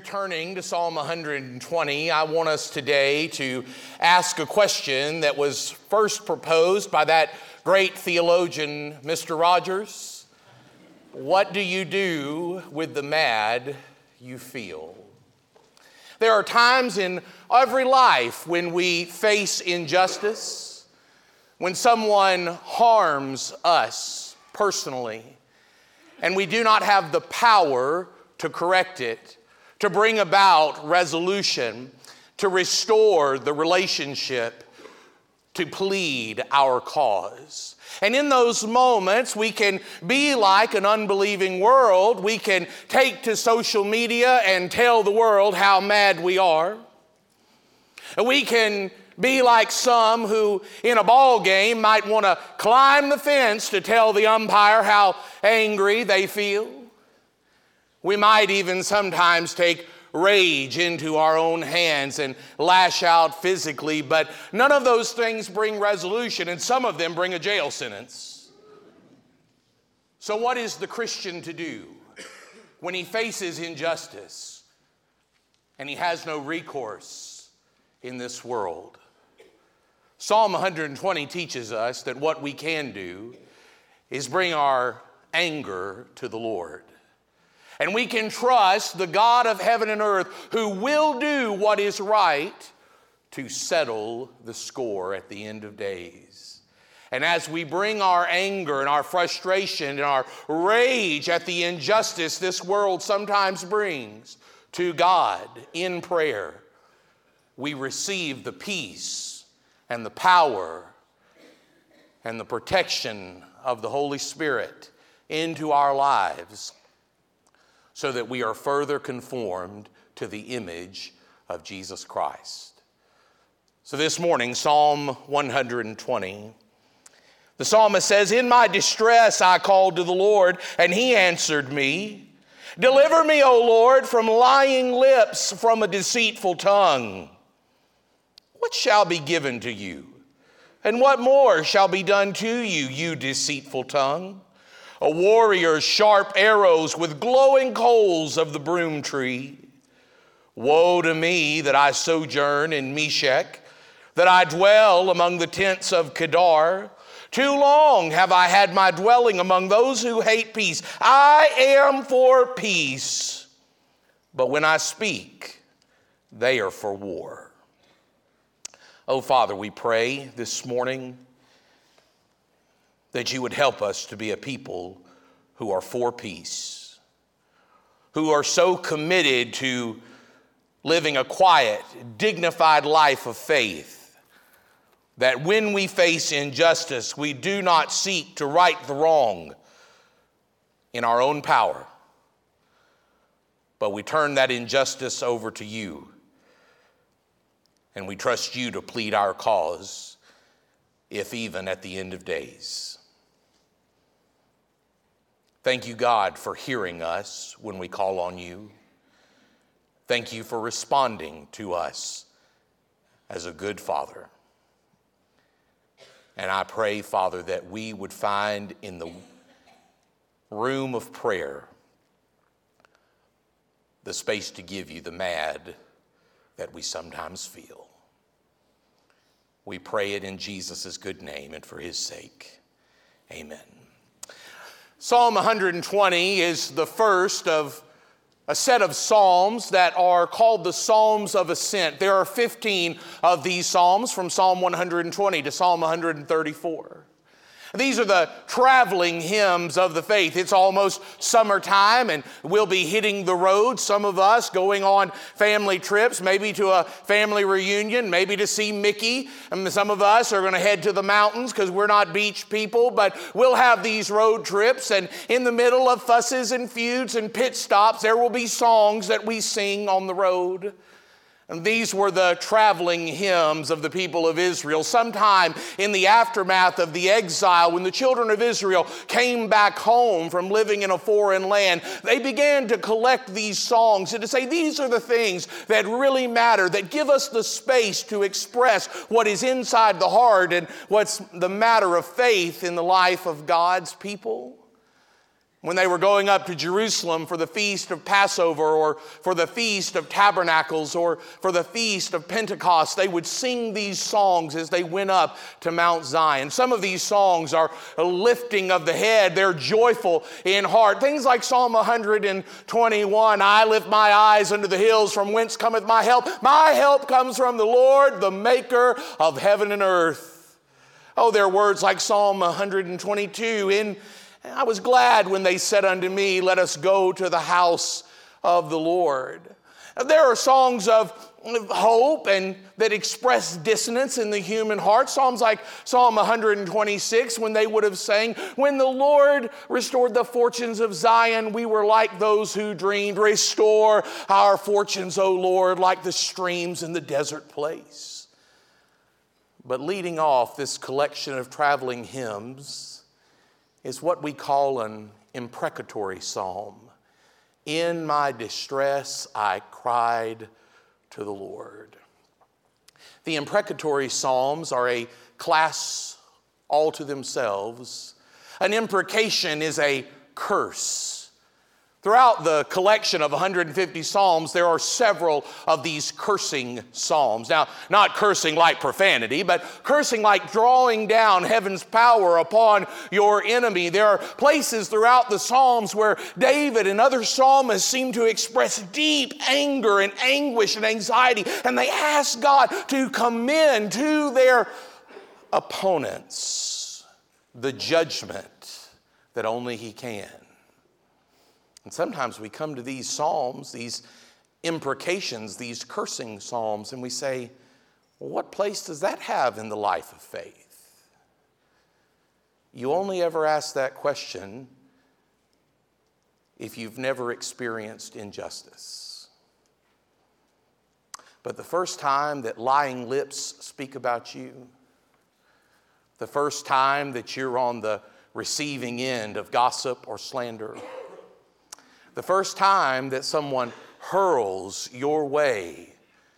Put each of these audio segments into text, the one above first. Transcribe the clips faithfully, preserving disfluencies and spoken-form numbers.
turning to Psalm one hundred twenty, I want us today to ask a question that was first proposed by that great theologian, Mister Rogers. What do you do with the mad you feel? There are times in every life when we face injustice, when someone harms us personally, and we do not have the power to correct it, to bring about resolution, to restore the relationship, to plead our cause. And in those moments, we can be like an unbelieving world. We can take to social media and tell the world how mad we are. We can be like some who in a ball game might want to climb the fence to tell the umpire how angry they feel. We might even sometimes take rage into our own hands and lash out physically, but none of those things bring resolution, and some of them bring a jail sentence. So what is the Christian to do when he faces injustice and he has no recourse in this world? Psalm one hundred twenty teaches us that what we can do is bring our anger to the Lord. And we can trust the God of heaven and earth who will do what is right to settle the score at the end of days. And as we bring our anger and our frustration and our rage at the injustice this world sometimes brings to God in prayer, we receive the peace and the power and the protection of the Holy Spirit into our lives, so that we are further conformed to the image of Jesus Christ. So this morning, Psalm one hundred twenty, the psalmist says, "In my distress I called to the Lord, and he answered me. Deliver me, O Lord, from lying lips, from a deceitful tongue. What shall be given to you? And what more shall be done to you, you deceitful tongue? A warrior's sharp arrows with glowing coals of the broom tree. Woe to me that I sojourn in Meshech, that I dwell among the tents of Kedar. Too long have I had my dwelling among those who hate peace. I am for peace, but when I speak, they are for war." Oh, Father, we pray this morning that you would help us to be a people who are for peace, who are so committed to living a quiet, dignified life of faith, that when we face injustice, we do not seek to right the wrong in our own power, but we turn that injustice over to you, and we trust you to plead our cause, if even at the end of days. Thank you, God, for hearing us when we call on you. Thank you for responding to us as a good Father. And I pray, Father, that we would find in the room of prayer the space to give you the mad that we sometimes feel. We pray it in Jesus' good name and for his sake. Amen. Psalm one hundred twenty is the first of a set of psalms that are called the Psalms of Ascent. There are fifteen of these psalms, from Psalm one hundred twenty to Psalm one hundred thirty-four. These are the traveling hymns of the faith. It's almost summertime and we'll be hitting the road. Some of us going on family trips, maybe to a family reunion, maybe to see Mickey. And some of us are going to head to the mountains because we're not beach people, but we'll have these road trips. And in the middle of fusses and feuds and pit stops, there will be songs that we sing on the road. And these were the traveling hymns of the people of Israel. Sometime in the aftermath of the exile, when the children of Israel came back home from living in a foreign land, they began to collect these songs and to say, these are the things that really matter, that give us the space to express what is inside the heart and what's the matter of faith in the life of God's people. When they were going up to Jerusalem for the feast of Passover or for the feast of Tabernacles or for the feast of Pentecost, they would sing these songs as they went up to Mount Zion. Some of these songs are a lifting of the head. They're joyful in heart. Things like Psalm one twenty-one, I lift my eyes unto the hills, from whence cometh my help. My help comes from the Lord, the maker of heaven and earth. Oh, there are words like Psalm one twenty-two, in I was glad when they said unto me, let us go to the house of the Lord. There are songs of hope and that express dissonance in the human heart. Psalms like Psalm one twenty-six, when they would have sang, when the Lord restored the fortunes of Zion, we were like those who dreamed. Restore our fortunes, O Lord, like the streams in the desert place. But leading off this collection of traveling hymns is what we call an imprecatory psalm. In my distress, I cried to the Lord. The imprecatory psalms are a class all to themselves. An imprecation is a curse. Throughout the collection of one hundred fifty psalms, there are several of these cursing psalms. Now, not cursing like profanity, but cursing like drawing down heaven's power upon your enemy. There are places throughout the psalms where David and other psalmists seem to express deep anger and anguish and anxiety, and they ask God to commend to their opponents the judgment that only He can. And sometimes we come to these psalms, these imprecations, these cursing psalms, and we say, well, what place does that have in the life of faith? You only ever ask that question if you've never experienced injustice. But the first time that lying lips speak about you, the first time that you're on the receiving end of gossip or slander, the first time that someone hurls your way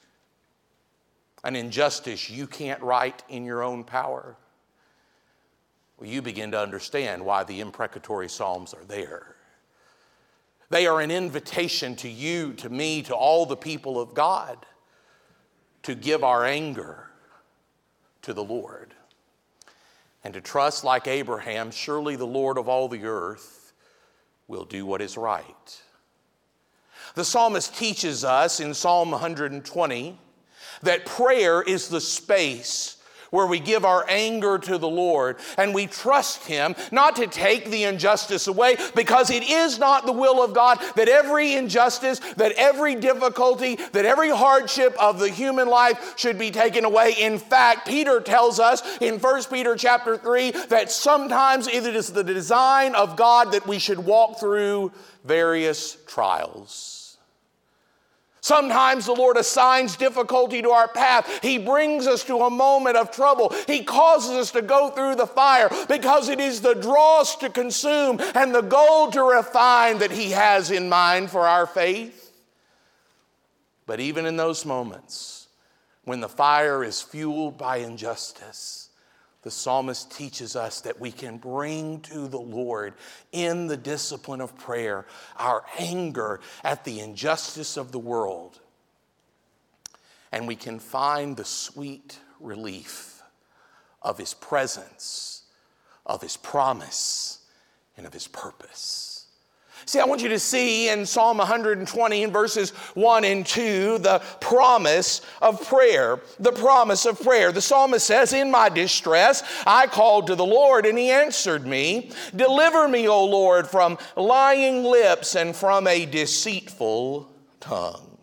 an injustice you can't right in your own power, well, you begin to understand why the imprecatory psalms are there. They are an invitation to you, to me, to all the people of God to give our anger to the Lord and to trust like Abraham, surely the Lord of all the earth will do what is right. The psalmist teaches us in Psalm one twenty that prayer is the space where we give our anger to the Lord and we trust Him not to take the injustice away, because it is not the will of God that every injustice, that every difficulty, that every hardship of the human life should be taken away. In fact, Peter tells us in First Peter chapter three that sometimes it is the design of God that we should walk through various trials. Sometimes the Lord assigns difficulty to our path. He brings us to a moment of trouble. He causes us to go through the fire because it is the dross to consume and the gold to refine that He has in mind for our faith. But even in those moments when the fire is fueled by injustice, the psalmist teaches us that we can bring to the Lord in the discipline of prayer our anger at the injustice of the world. And we can find the sweet relief of His presence, of His promise, and of His purpose. See, I want you to see in Psalm one twenty in verses one and two, the promise of prayer. The promise of prayer. The psalmist says, in my distress, I called to the Lord and He answered me. Deliver me, O Lord, from lying lips and from a deceitful tongue.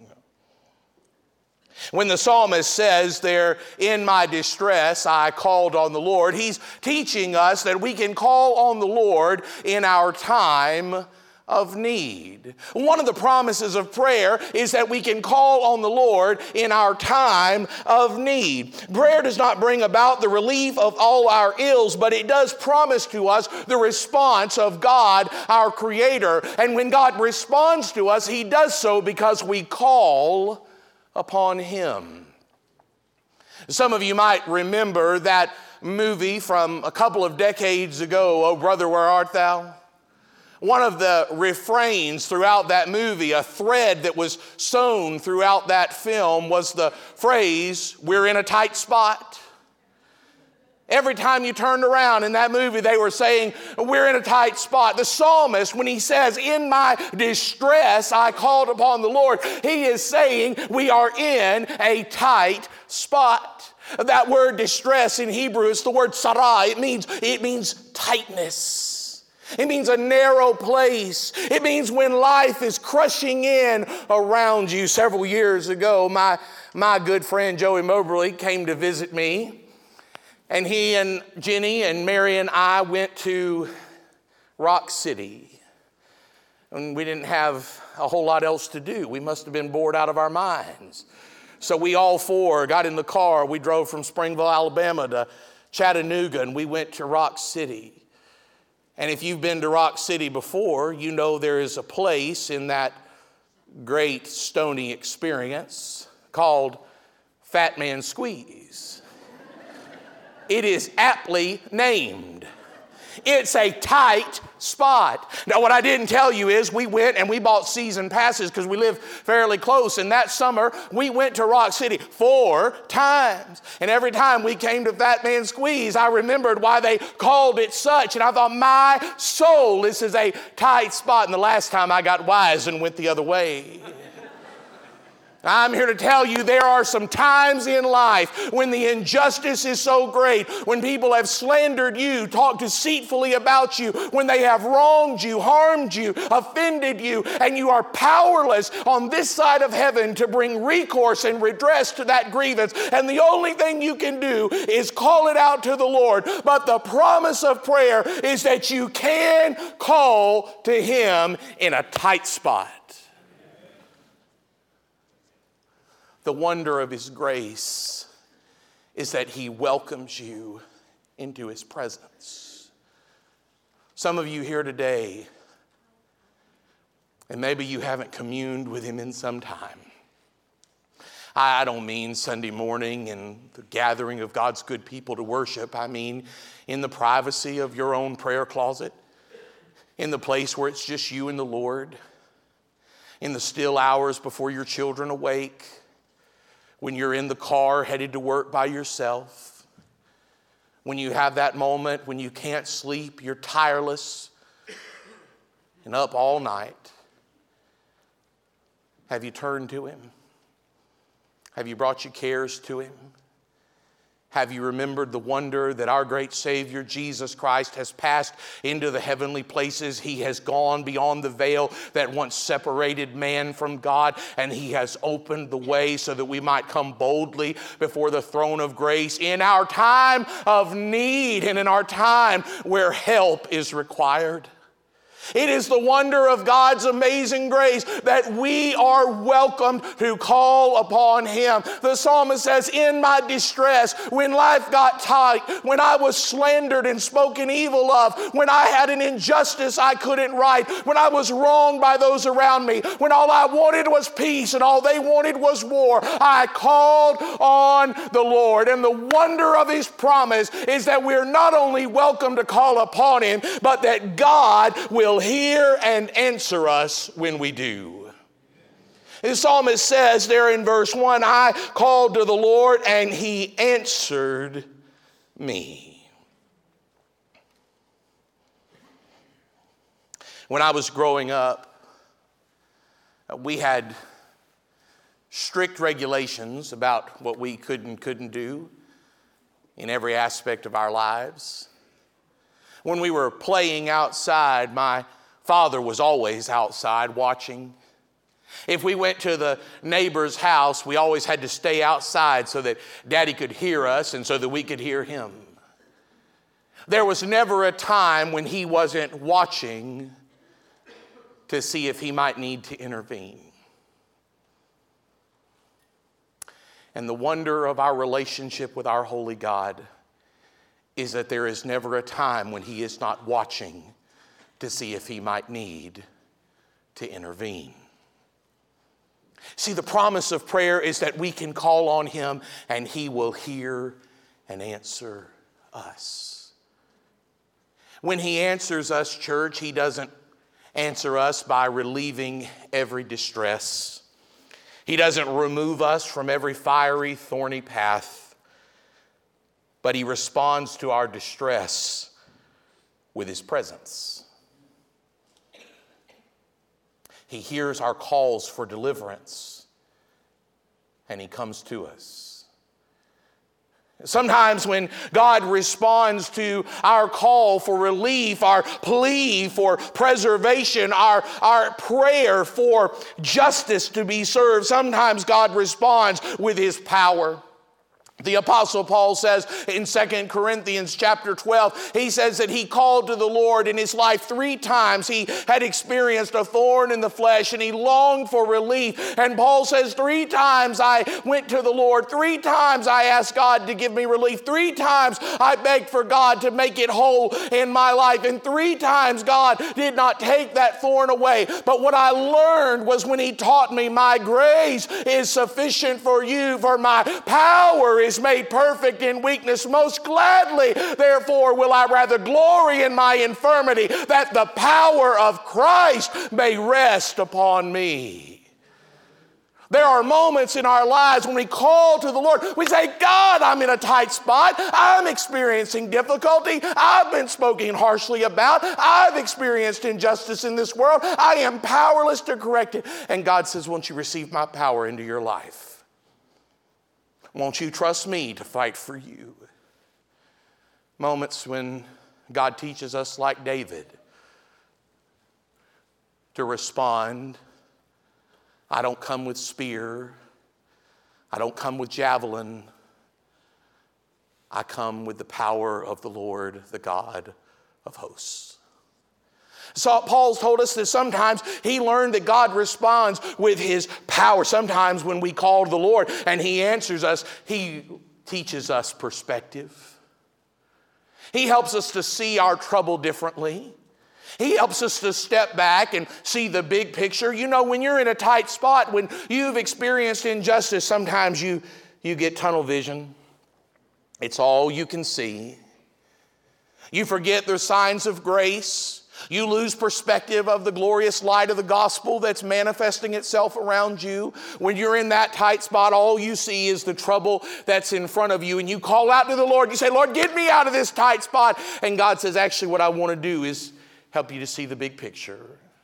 When the psalmist says there, in my distress, I called on the Lord, he's teaching us that we can call on the Lord in our time of need. One of the promises of prayer is that we can call on the Lord in our time of need. Prayer does not bring about the relief of all our ills, but it does promise to us the response of God, our Creator. And when God responds to us, He does so because we call upon Him. Some of you might remember that movie from a couple of decades ago, Oh Brother, Where Art Thou? One of the refrains throughout that movie, a thread that was sewn throughout that film, was the phrase, "We're in a tight spot." Every time you turned around in that movie, they were saying, "We're in a tight spot." The psalmist, when he says, "In my distress, I called upon the Lord," he is saying we are in a tight spot. That word distress in Hebrew is the word sarah. It means, it means tightness. It means a narrow place. It means when life is crushing in around you. Several years ago, my, my good friend Joey Moberly came to visit me. And he and Jenny and Mary and I went to Rock City. And we didn't have a whole lot else to do. We must have been bored out of our minds. So we all four got in the car. We drove from Springville, Alabama to Chattanooga, and we went to Rock City. And if you've been to Rock City before, you know there is a place in that great Stony experience called Fat Man Squeeze. It is aptly named. It's a tight spot. Now, what I didn't tell you is we went and we bought season passes because we live fairly close. And that summer, we went to Rock City four times. And every time we came to Fat Man Squeeze, I remembered why they called it such. And I thought, my soul, this is a tight spot. And the last time I got wise and went the other way. I'm here to tell you there are some times in life when the injustice is so great, when people have slandered you, talked deceitfully about you, when they have wronged you, harmed you, offended you, and you are powerless on this side of heaven to bring recourse and redress to that grievance. And the only thing you can do is call it out to the Lord. But the promise of prayer is that you can call to Him in a tight spot. The wonder of His grace is that He welcomes you into His presence. Some of you here today, and maybe you haven't communed with Him in some time. I don't mean Sunday morning and the gathering of God's good people to worship. I mean in the privacy of your own prayer closet, in the place where it's just you and the Lord, in the still hours before your children awake, when you're in the car headed to work by yourself, when you have that moment when you can't sleep, you're tireless and up all night. Have you turned to Him? Have you brought your cares to Him? Have you remembered the wonder that our great Savior, Jesus Christ, has passed into the heavenly places? He has gone beyond the veil that once separated man from God, and He has opened the way so that we might come boldly before the throne of grace in our time of need and in our time where help is required. It is the wonder of God's amazing grace that we are welcomed to call upon Him. The psalmist says, in my distress, when life got tight, when I was slandered and spoken evil of, when I had an injustice I couldn't right, when I was wronged by those around me, when all I wanted was peace and all they wanted was war, I called on the Lord. And the wonder of His promise is that we're not only welcome to call upon Him, but that God will hear and answer us when we do. The psalmist says there in verse one, I called to the Lord and He answered me. When I was growing up, we had strict regulations about what we could and couldn't do in every aspect of our lives. When we were playing outside, my father was always outside watching. If we went to the neighbor's house, we always had to stay outside so that Daddy could hear us and so that we could hear him. There was never a time when he wasn't watching to see if he might need to intervene. And the wonder of our relationship with our holy God is that there is never a time when He is not watching to see if He might need to intervene. See, the promise of prayer is that we can call on Him and He will hear and answer us. When He answers us, church, He doesn't answer us by relieving every distress. He doesn't remove us from every fiery, thorny path, but he responds to our distress with his presence. He hears our calls for deliverance, and he comes to us. Sometimes when God responds to our call for relief, our plea for preservation, our, our prayer for justice to be served, sometimes God responds with his power. The Apostle Paul says in Second Corinthians chapter twelve, he says that he called to the Lord in his life three times. He had experienced a thorn in the flesh and he longed for relief. And Paul says, three times I went to the Lord. Three times I asked God to give me relief. Three times I begged for God to make it whole in my life. And three times God did not take that thorn away. But what I learned was when he taught me, my grace is sufficient for you, for my power is made perfect in weakness. Most gladly, therefore, will I rather glory in my infirmity, that the power of Christ may rest upon me. There are moments in our lives when we call to the Lord. We say, God, I'm in a tight spot. I'm experiencing difficulty. I've been spoken harshly about. I've experienced injustice in this world. I am powerless to correct it. And God says, won't you receive my power into your life? Won't you trust me to fight for you? Moments when God teaches us, like David, to respond. I don't come with spear. I don't come with javelin. I come with the power of the Lord, the God of hosts. So Paul's told us that sometimes he learned that God responds with his power. Sometimes when we call to the Lord and he answers us, he teaches us perspective. He helps us to see our trouble differently. He helps us to step back and see the big picture. You know, when you're in a tight spot, when you've experienced injustice, sometimes you, you get tunnel vision. It's all you can see. You forget there's signs of grace. You lose perspective of the glorious light of the gospel that's manifesting itself around you. When you're in that tight spot, all you see is the trouble that's in front of you. And you call out to the Lord. You say, Lord, get me out of this tight spot. And God says, actually, what I want to do is help you to see the big picture.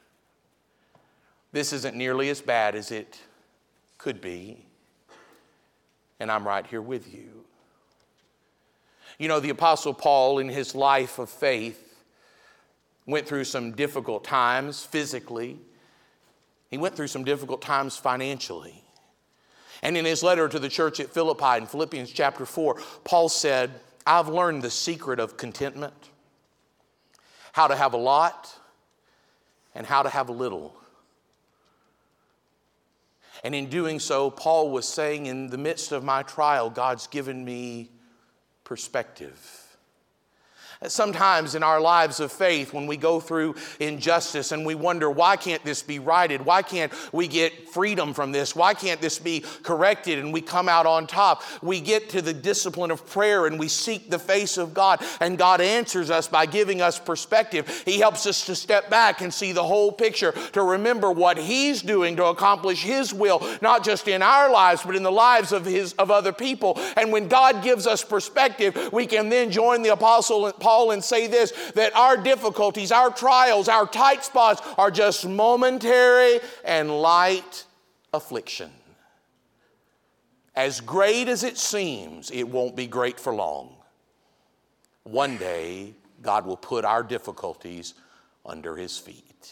This isn't nearly as bad as it could be. And I'm right here with you. You know, the Apostle Paul, in his life of faith, went through some difficult times physically. He went through some difficult times financially. And in his letter to the church at Philippi in Philippians chapter four, Paul said, I've learned the secret of contentment, how to have a lot and how to have a little. And in doing so, Paul was saying, in the midst of my trial, God's given me perspective. Sometimes in our lives of faith, when we go through injustice and we wonder, why can't this be righted? Why can't we get freedom from this? Why can't this be corrected and we come out on top? We get to the discipline of prayer and we seek the face of God, and God answers us by giving us perspective. He helps us to step back and see the whole picture, to remember what He's doing to accomplish His will, not just in our lives, but in the lives of His of other people. And when God gives us perspective, we can then join the Apostle Paul and say this, that our difficulties, our trials, our tight spots are just momentary and light affliction. As great as it seems, it won't be great for long. One day, God will put our difficulties under His feet.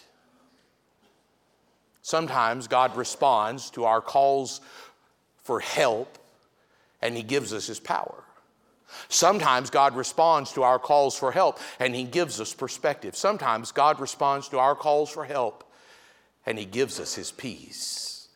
Sometimes God responds to our calls for help, and He gives us His power. Sometimes God responds to our calls for help and He gives us perspective. Sometimes God responds to our calls for help and He gives us His peace.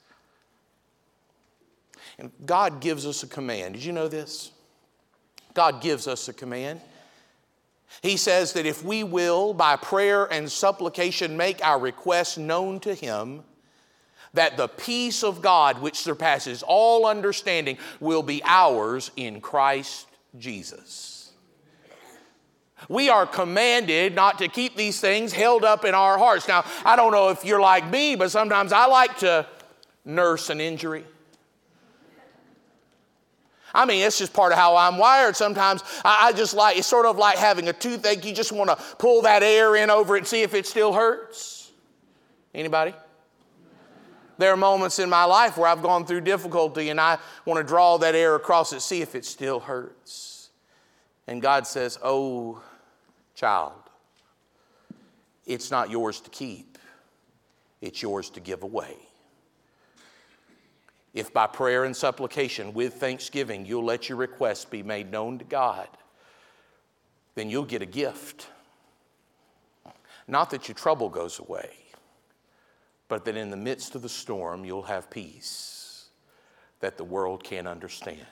And God gives us a command. Did you know this? God gives us a command. He says that if we will, by prayer and supplication, make our requests known to Him, that the peace of God, which surpasses all understanding, will be ours in Christ Jesus. We are commanded not to keep these things held up in our hearts. Now, I don't know if you're like me, but sometimes I like to nurse an injury. I mean, it's just part of how I'm wired. Sometimes I, I just like, it's sort of like having a toothache. You just want to pull that air in over it and see if it still hurts. Anybody? There are moments in my life where I've gone through difficulty and I want to draw that air across it, see if it still hurts. And God says, oh, child, it's not yours to keep. It's yours to give away. If by prayer and supplication with thanksgiving you'll let your requests be made known to God, then you'll get a gift. Not that your trouble goes away, but that in the midst of the storm you'll have peace that the world can't understand.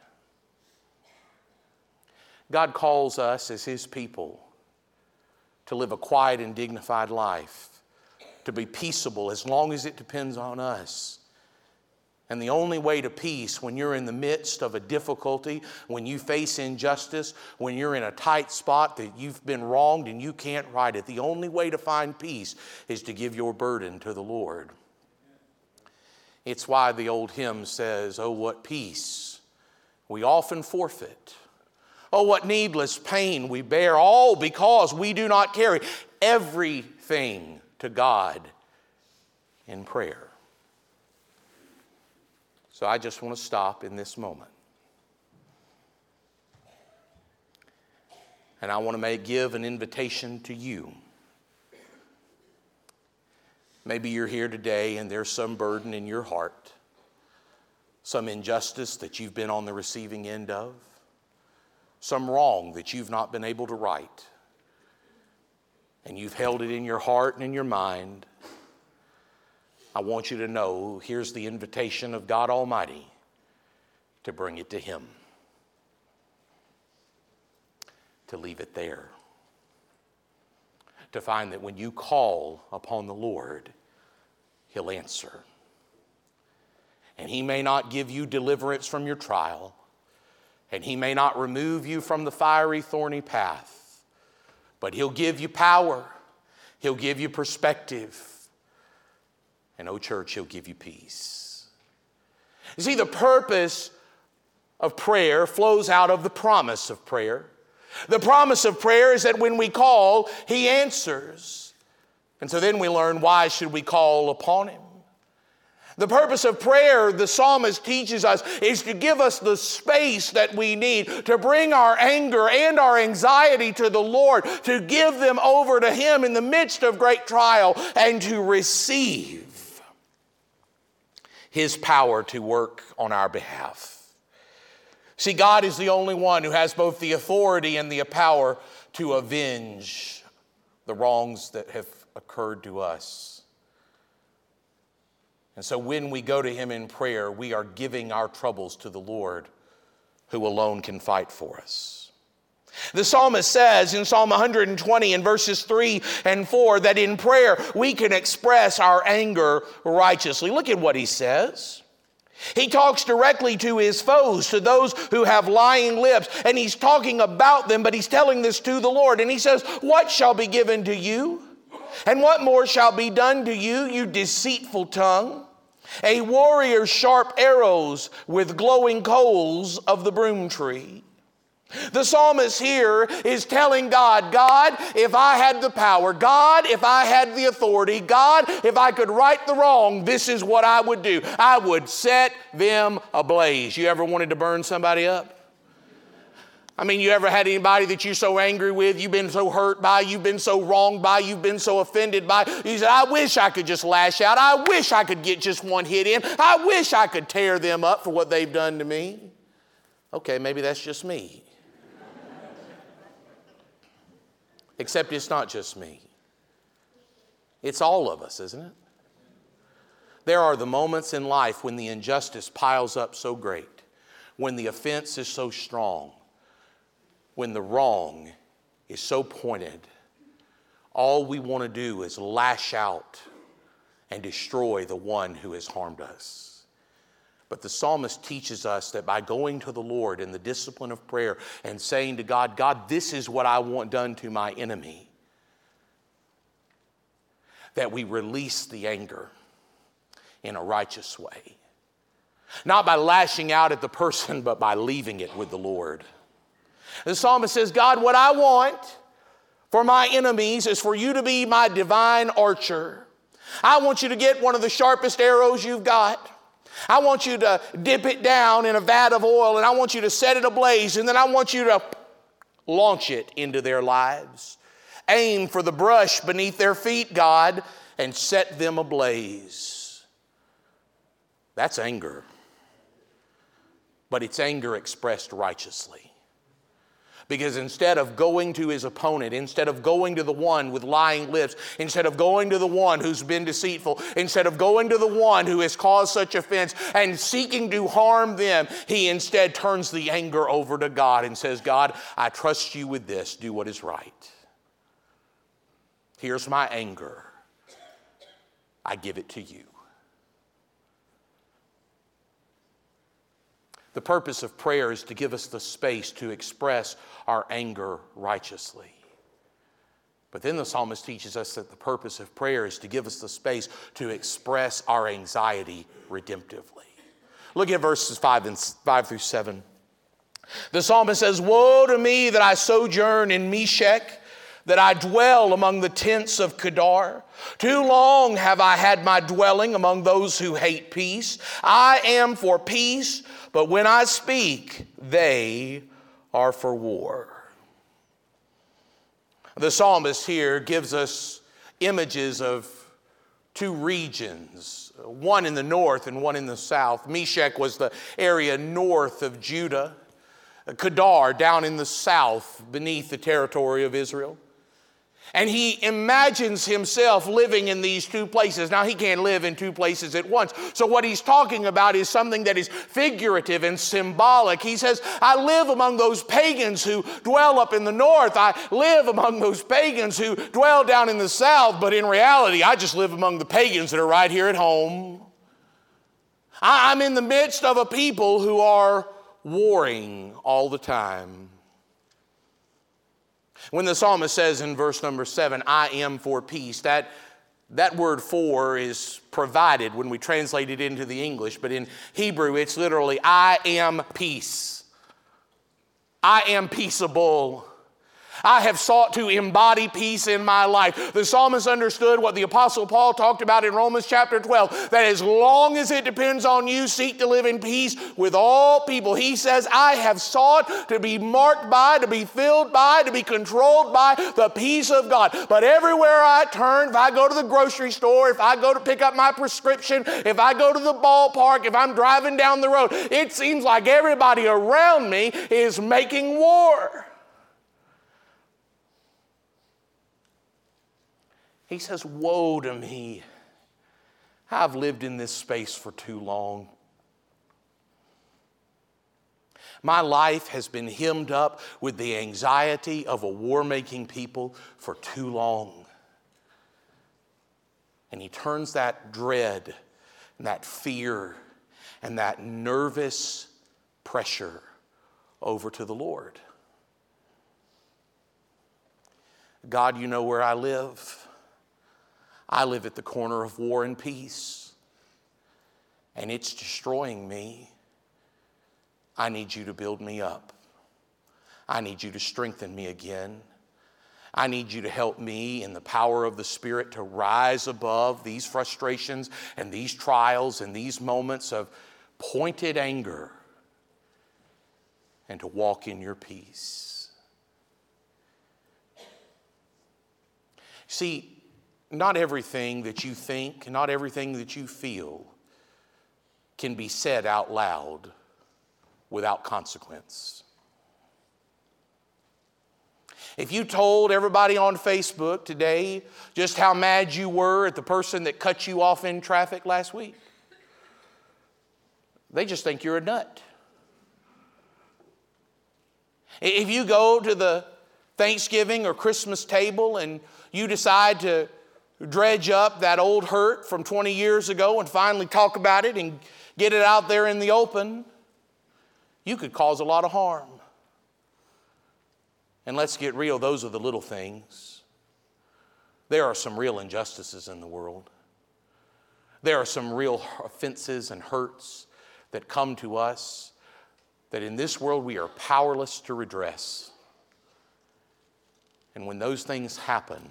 God calls us as His people to live a quiet and dignified life, to be peaceable as long as it depends on us. And the only way to peace when you're in the midst of a difficulty, when you face injustice, when you're in a tight spot that you've been wronged and you can't right it, the only way to find peace is to give your burden to the Lord. It's why the old hymn says, oh, what peace we often forfeit. Oh, what needless pain we bear, all because we do not carry everything to God in prayer. So I just want to stop in this moment. And I want to make, give an invitation to you. Maybe you're here today and there's some burden in your heart, some injustice that you've been on the receiving end of, some wrong that you've not been able to right. And you've held it in your heart and in your mind. I want you to know, here's the invitation of God Almighty to bring it to Him, to leave it there, to find that when you call upon the Lord, He'll answer. And He may not give you deliverance from your trial, and He may not remove you from the fiery, thorny path, but He'll give you power, He'll give you perspective, and, oh, church, He'll give you peace. You see, the purpose of prayer flows out of the promise of prayer. The promise of prayer is that when we call, He answers. And so then we learn, why should we call upon Him? The purpose of prayer, the psalmist teaches us, is to give us the space that we need to bring our anger and our anxiety to the Lord, to give them over to Him in the midst of great trial, and to receive His power to work on our behalf. See, God is the only one who has both the authority and the power to avenge the wrongs that have occurred to us. And so when we go to Him in prayer, we are giving our troubles to the Lord, who alone can fight for us. The psalmist says in Psalm one hundred twenty in verses three and four that in prayer we can express our anger righteously. Look at what he says. He talks directly to his foes, to those who have lying lips, and he's talking about them, but he's telling this to the Lord. And he says, what shall be given to you? And what more shall be done to you, you deceitful tongue? A warrior's sharp arrows with glowing coals of the broom tree. The psalmist here is telling God, God, if I had the power, God, if I had the authority, God, if I could right the wrong, this is what I would do. I would set them ablaze. You ever wanted to burn somebody up? I mean, you ever had anybody that you're so angry with, you've been so hurt by, you've been so wronged by, you've been so offended by? You said, I wish I could just lash out. I wish I could get just one hit in. I wish I could tear them up for what they've done to me. Okay, maybe that's just me. Except it's not just me. It's all of us, isn't it? There are the moments in life when the injustice piles up so great, when the offense is so strong, when the wrong is so pointed. All we want to do is lash out and destroy the one who has harmed us. But the psalmist teaches us that by going to the Lord in the discipline of prayer and saying to God, God, this is what I want done to my enemy, that we release the anger in a righteous way. Not by lashing out at the person, but by leaving it with the Lord. The psalmist says, God, what I want for my enemies is for you to be my divine archer. I want you to get one of the sharpest arrows you've got. I want you to dip it down in a vat of oil, and I want you to set it ablaze, and then I want you to launch it into their lives. Aim for the brush beneath their feet, God, and set them ablaze. That's anger. But it's anger expressed righteously. Because instead of going to his opponent, instead of going to the one with lying lips, instead of going to the one who's been deceitful, instead of going to the one who has caused such offense and seeking to harm them, he instead turns the anger over to God and says, God, I trust you with this. Do what is right. Here's my anger. I give it to you. The purpose of prayer is to give us the space to express our anger righteously. But then the psalmist teaches us that the purpose of prayer is to give us the space to express our anxiety redemptively. Look at verses five and five through seven. The psalmist says, woe to me that I sojourn in Meshech, that I dwell among the tents of Kedar. Too long have I had my dwelling among those who hate peace. I am for peace, but when I speak, they are for war. The psalmist here gives us images of two regions, one in the north and one in the south. Meshech was the area north of Judah. Kedar down in the south beneath the territory of Israel. And he imagines himself living in these two places. Now, he can't live in two places at once. So what he's talking about is something that is figurative and symbolic. He says, I live among those pagans who dwell up in the north. I live among those pagans who dwell down in the south. But in reality, I just live among the pagans that are right here at home. I'm in the midst of a people who are warring all the time. When the psalmist says in verse number seven, I am for peace, that, that word for is provided when we translate it into the English, but in Hebrew it's literally, I am peace. I am peaceable. I have sought to embody peace in my life. The psalmist understood what the Apostle Paul talked about in Romans chapter twelve, that as long as it depends on you, seek to live in peace with all people. He says, I have sought to be marked by, to be filled by, to be controlled by the peace of God. But everywhere I turn, if I go to the grocery store, if I go to pick up my prescription, if I go to the ballpark, if I'm driving down the road, it seems like everybody around me is making war. He says, woe to me. I've lived in this space for too long. My life has been hemmed up with the anxiety of a war-making people for too long. And he turns that dread and that fear and that nervous pressure over to the Lord. God, you know where I live. I live at the corner of war and peace, and it's destroying me. I need you to build me up. I need you to strengthen me again. I need you to help me in the power of the Spirit to rise above these frustrations and these trials and these moments of pointed anger and to walk in your peace. See, not everything that you think, not everything that you feel can be said out loud without consequence. If you told everybody on Facebook today just how mad you were at the person that cut you off in traffic last week, they just think you're a nut. If you go to the Thanksgiving or Christmas table and you decide to dredge up that old hurt from twenty years ago and finally talk about it and get it out there in the open, you could cause a lot of harm. And let's get real, those are the little things. There are some real injustices in the world. There are some real offenses and hurts that come to us that in this world we are powerless to redress. And when those things happen,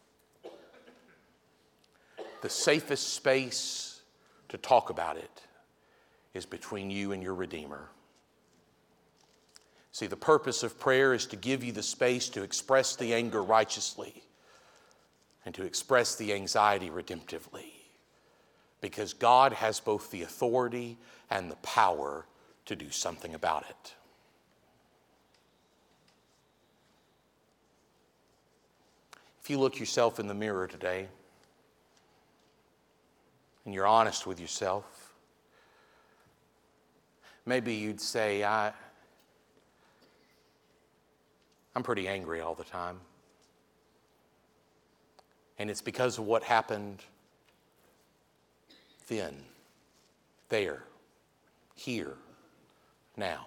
the safest space to talk about it is between you and your Redeemer. See, the purpose of prayer is to give you the space to express the anger righteously and to express the anxiety redemptively, because God has both the authority and the power to do something about it. If you look yourself in the mirror today and you're honest with yourself, maybe you'd say, I, I'm pretty angry all the time. And it's because of what happened then, there, here, now.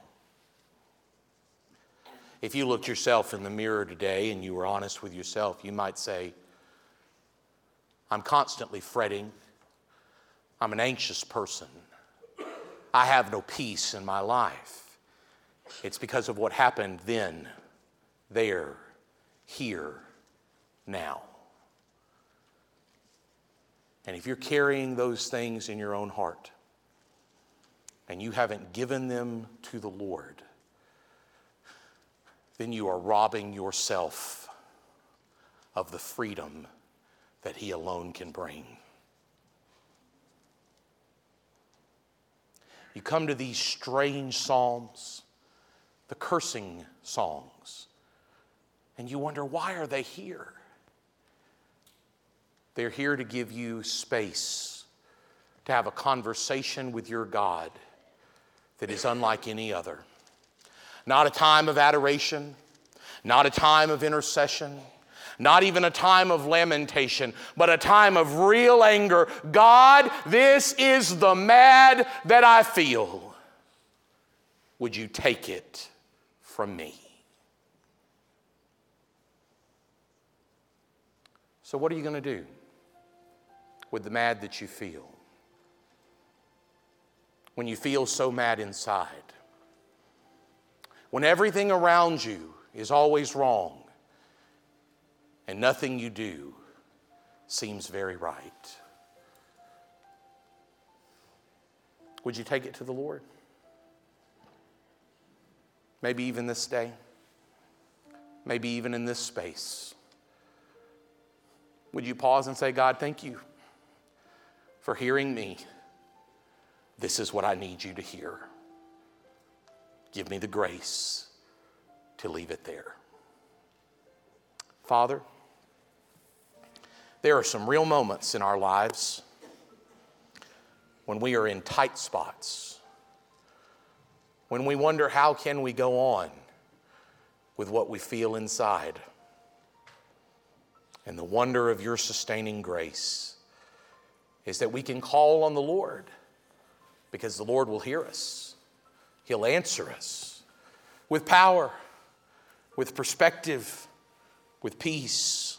If you looked yourself in the mirror today and you were honest with yourself, you might say, I'm constantly fretting. I'm an anxious person. I have no peace in my life. It's because of what happened then, there, here, now. And if you're carrying those things in your own heart and you haven't given them to the Lord, then you are robbing yourself of the freedom that He alone can bring. You come to these strange psalms, the cursing songs, and you wonder, why are they here? They're here to give you space to have a conversation with your God that is unlike any other. Not a time of adoration, not a time of intercession, not even a time of lamentation, but a time of real anger. God, this is the mad that I feel. Would you take it from me? So what are you going to do with the mad that you feel? When you feel so mad inside, when everything around you is always wrong and nothing you do seems very right, would you take it to the Lord? Maybe even this day, maybe even in this space. Would you pause and say, God, thank you for hearing me. This is what I need you to hear. Give me the grace to leave it there. Father, there are some real moments in our lives when we are in tight spots, when we wonder how can we go on with what we feel inside. And the wonder of your sustaining grace is that we can call on the Lord, because the Lord will hear us. He'll answer us with power, with perspective, with peace.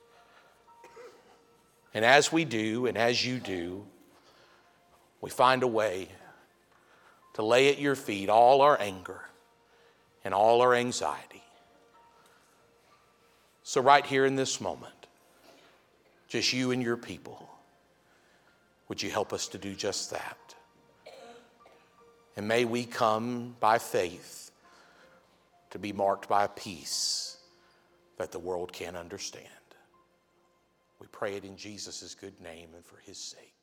And as we do, and as you do, we find a way to lay at your feet all our anger and all our anxiety. So right here in this moment, just you and your people, would you help us to do just that? And may we come by faith to be marked by a peace that the world can't understand. We pray it in Jesus' good name and for His sake.